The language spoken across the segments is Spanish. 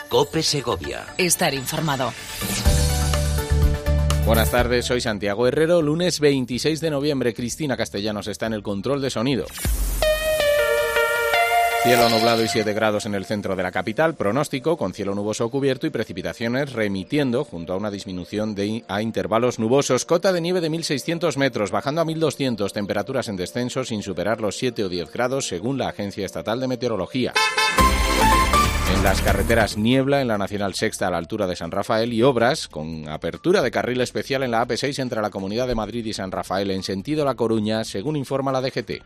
COPE Segovia. Estar informado. Buenas tardes, soy Santiago Herrero. Lunes 26 de noviembre, Cristina Castellanos está en el control de sonido. Cielo nublado y 7 grados en el centro de la capital, pronóstico con cielo nuboso o cubierto y precipitaciones remitiendo junto a una disminución a intervalos nubosos. Cota de nieve de 1.600 metros, bajando a 1.200, temperaturas en descenso sin superar los 7 o 10 grados según la Agencia Estatal de Meteorología. En las carreteras niebla en la Nacional Sexta a la altura de San Rafael y obras con apertura de carril especial en la AP6 entre la Comunidad de Madrid y San Rafael en sentido La Coruña, según informa la DGT.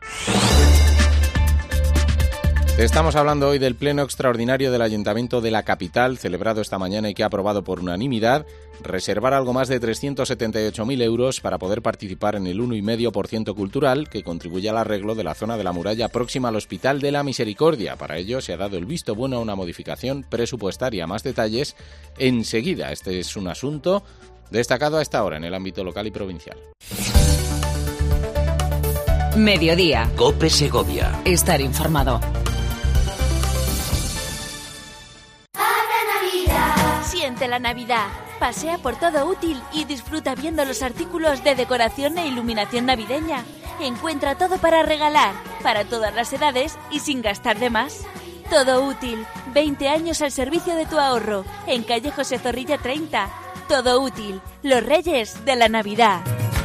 Estamos hablando hoy del pleno extraordinario del Ayuntamiento de la capital, celebrado esta mañana y que ha aprobado por unanimidad reservar algo más de 378.000 euros para poder participar en el 1,5% cultural que contribuye al arreglo de la zona de la muralla próxima al Hospital de la Misericordia. Para ello se ha dado el visto bueno a una modificación presupuestaria. Más detalles enseguida. Este es un asunto destacado a esta hora en el ámbito local y provincial. Mediodía. COPE Segovia. Estar informado. Siente la Navidad. Pasea por Todo Útil y disfruta viendo los artículos de decoración e iluminación navideña. Encuentra todo para regalar, para todas las edades y sin gastar de más. Todo Útil, 20 años al servicio de tu ahorro, en calle José Zorrilla 30. Todo Útil, los reyes de la Navidad.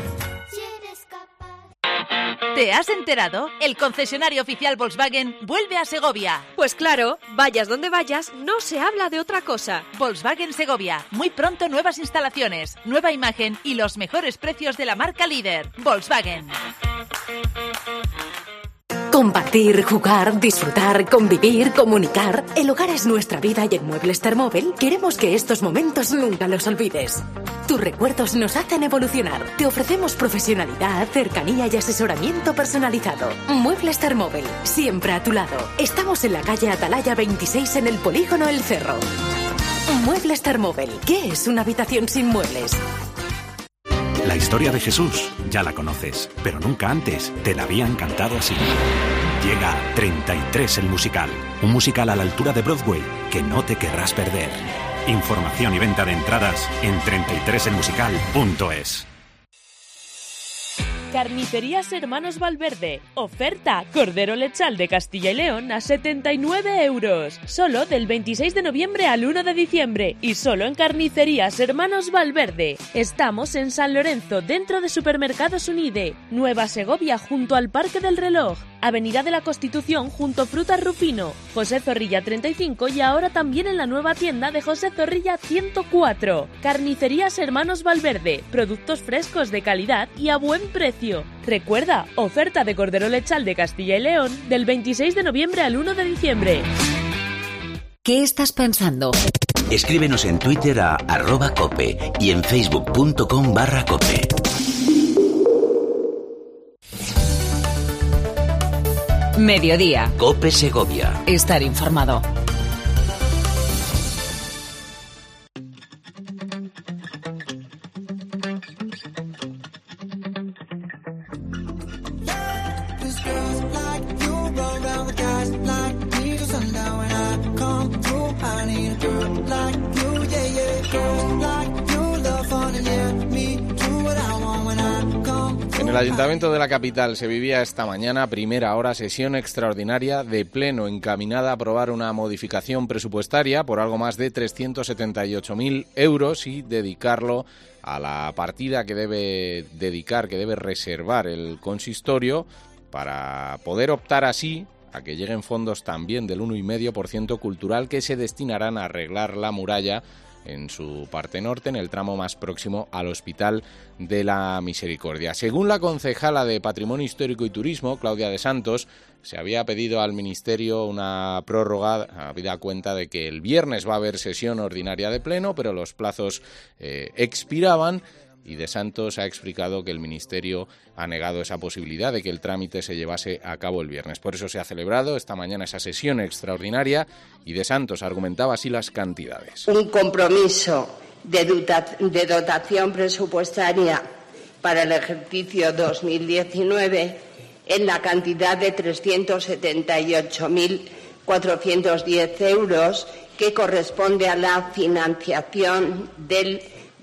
¿Te has enterado? El concesionario oficial Volkswagen vuelve a Segovia. Pues claro, vayas donde vayas, no se habla de otra cosa. Volkswagen Segovia. Muy pronto nuevas instalaciones, nueva imagen y los mejores precios de la marca líder. Volkswagen. Compartir, jugar, disfrutar, convivir, comunicar. El hogar es nuestra vida y en Muebles Thermobel queremos que estos momentos nunca los olvides. Tus recuerdos nos hacen evolucionar. Te ofrecemos profesionalidad, cercanía y asesoramiento personalizado. Muebles Thermobel, siempre a tu lado. Estamos en la calle Atalaya 26 en el Polígono El Cerro. Muebles Thermobel, ¿qué es una habitación sin muebles? La historia de Jesús ya la conoces, pero nunca antes te la habían cantado así. Llega 33 el musical, un musical a la altura de Broadway que no te querrás perder. Información y venta de entradas en 33elmusical.es. Carnicerías Hermanos Valverde. Oferta. Cordero lechal de Castilla y León a 79 euros. Solo del 26 de noviembre al 1 de diciembre. Y solo en Carnicerías Hermanos Valverde. Estamos en San Lorenzo, dentro de Supermercados Unide. Nueva Segovia, junto al Parque del Reloj. Avenida de la Constitución, junto a Frutas Rufino. José Zorrilla 35 y ahora también en la nueva tienda de José Zorrilla 104. Carnicerías Hermanos Valverde. Productos frescos de calidad y a buen precio. Recuerda, oferta de cordero lechal de Castilla y León del 26 de noviembre al 1 de diciembre. ¿Qué estás pensando? Escríbenos en Twitter a @cope y en facebook.com/cope. Mediodía. COPE Segovia. Estar informado. En el Ayuntamiento de la capital se vivía esta mañana, a primera hora, sesión extraordinaria de pleno encaminada a aprobar una modificación presupuestaria por algo más de 378.000 euros y dedicarlo a la partida que debe reservar el consistorio para poder optar así a que lleguen fondos también del 1,5% cultural que se destinarán a arreglar la muralla en su parte norte, en el tramo más próximo al Hospital de la Misericordia. Según la concejala de Patrimonio Histórico y Turismo, Claudia de Santos, se había pedido al Ministerio una prórroga, habida cuenta de que el viernes va a haber sesión ordinaria de pleno, pero los plazos expiraban. Y de Santos ha explicado que el Ministerio ha negado esa posibilidad de que el trámite se llevase a cabo el viernes. Por eso se ha celebrado esta mañana esa sesión extraordinaria y de Santos argumentaba así las cantidades. Un compromiso de dotación presupuestaria para el ejercicio 2019 en la cantidad de 378.410 euros que corresponde a la financiación del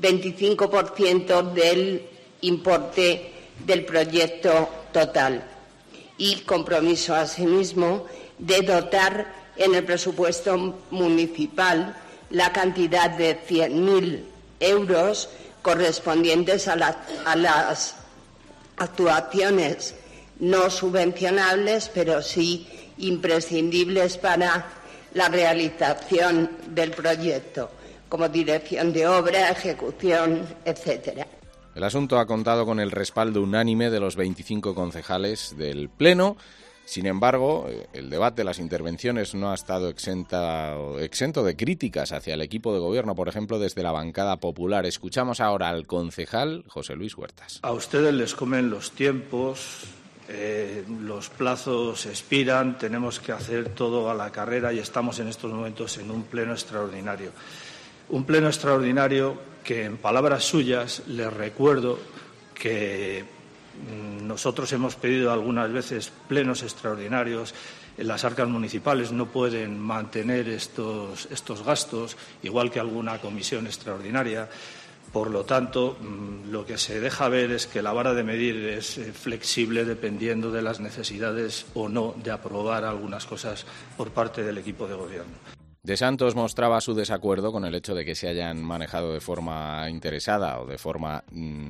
25% del importe del proyecto total. Y compromiso, asimismo, de dotar en el presupuesto municipal la cantidad de 100.000 euros correspondientes a las actuaciones no subvencionables, pero sí imprescindibles para la realización del proyecto, como dirección de obra, ejecución, etcétera. El asunto ha contado con el respaldo unánime de los 25 concejales del Pleno. Sin embargo, el debate, las intervenciones no ha estado exento de críticas hacia el equipo de gobierno, por ejemplo, desde la bancada popular. Escuchamos ahora al concejal José Luis Huertas. A ustedes les comen los tiempos, los plazos expiran, tenemos que hacer todo a la carrera y estamos en estos momentos en un pleno extraordinario. Un pleno extraordinario que, en palabras suyas, les recuerdo que nosotros hemos pedido algunas veces plenos extraordinarios. Las arcas municipales no pueden mantener estos gastos, igual que alguna comisión extraordinaria. Por lo tanto, lo que se deja ver es que la vara de medir es flexible dependiendo de las necesidades o no de aprobar algunas cosas por parte del equipo de gobierno. De Santos mostraba su desacuerdo con el hecho de que se hayan manejado de forma interesada o de forma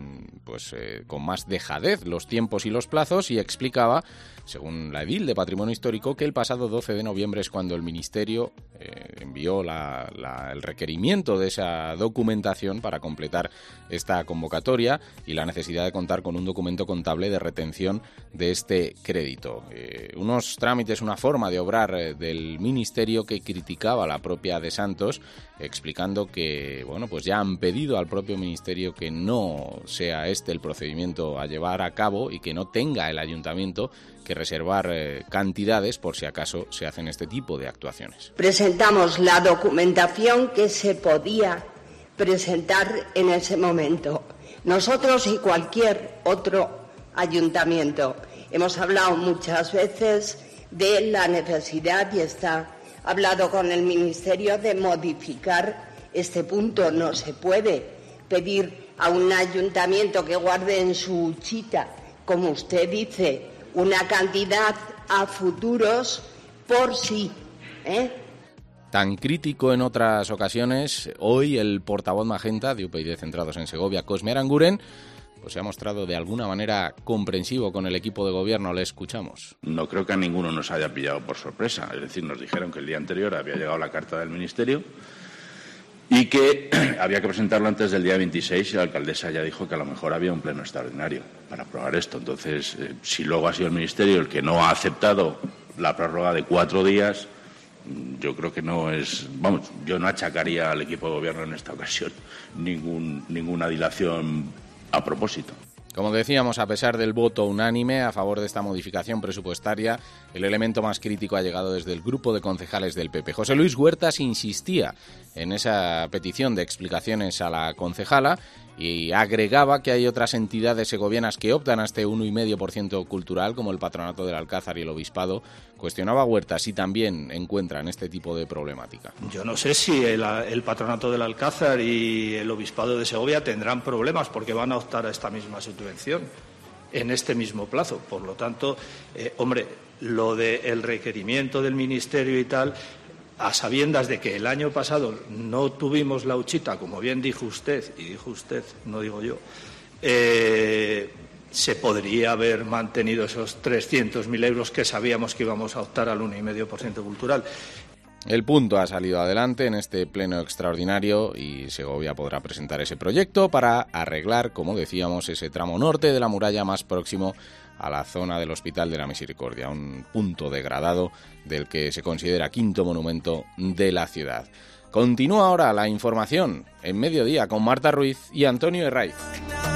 con más dejadez los tiempos y los plazos, y explicaba, según la edil de Patrimonio Histórico, que el pasado 12 de noviembre es cuando el Ministerio envió el requerimiento de esa documentación para completar esta convocatoria y la necesidad de contar con un documento contable de retención de este crédito. Unos trámites, una forma de obrar del Ministerio que criticaba la propia de Santos, explicando que ya han pedido al propio Ministerio que no sea este el procedimiento a llevar a cabo y que no tenga el Ayuntamiento que reservar cantidades por si acaso se hacen este tipo de actuaciones. Presentamos la documentación que se podía presentar en ese momento. Nosotros y cualquier otro ayuntamiento hemos hablado muchas veces de la necesidad, y está hablado con el Ministerio, de modificar este punto. No se puede pedir a un ayuntamiento que guarde en su huchita, como usted dice, una cantidad a futuros por sí. Tan crítico en otras ocasiones, hoy el portavoz magenta de UPyD Centrados en Segovia, Cosme Aranguren, se ha mostrado de alguna manera comprensivo con el equipo de gobierno. Le escuchamos. No creo que a ninguno nos haya pillado por sorpresa. Es decir, nos dijeron que el día anterior había llegado la carta del Ministerio y que había que presentarlo antes del día 26, y la alcaldesa ya dijo que a lo mejor había un pleno extraordinario para aprobar esto. Entonces, si luego ha sido el Ministerio el que no ha aceptado la prórroga de 4 días, yo creo que no es... yo no achacaría al equipo de gobierno en esta ocasión ninguna dilación a propósito. Como decíamos, a pesar del voto unánime a favor de esta modificación presupuestaria, el elemento más crítico ha llegado desde el grupo de concejales del PP. José Luis Huertas insistía en esa petición de explicaciones a la concejala y agregaba que hay otras entidades segovianas que optan a este 1,5% cultural, como el Patronato del Alcázar y el Obispado. Cuestionaba Huertas si también encuentran este tipo de problemática. Yo no sé si el Patronato del Alcázar y el Obispado de Segovia tendrán problemas porque van a optar a esta misma subvención en este mismo plazo. Por lo tanto, lo del requerimiento del Ministerio y tal, a sabiendas de que el año pasado no tuvimos la huchita, como bien dijo usted, y dijo usted, no digo yo, se podría haber mantenido esos 300.000 euros que sabíamos que íbamos a optar al 1,5% cultural. El punto ha salido adelante en este pleno extraordinario y Segovia podrá presentar ese proyecto para arreglar, como decíamos, ese tramo norte de la muralla más próximo a la zona del Hospital de la Misericordia, un punto degradado del que se considera quinto monumento de la ciudad. Continúa ahora la información en Mediodía con Marta Ruiz y Antonio Herraiz.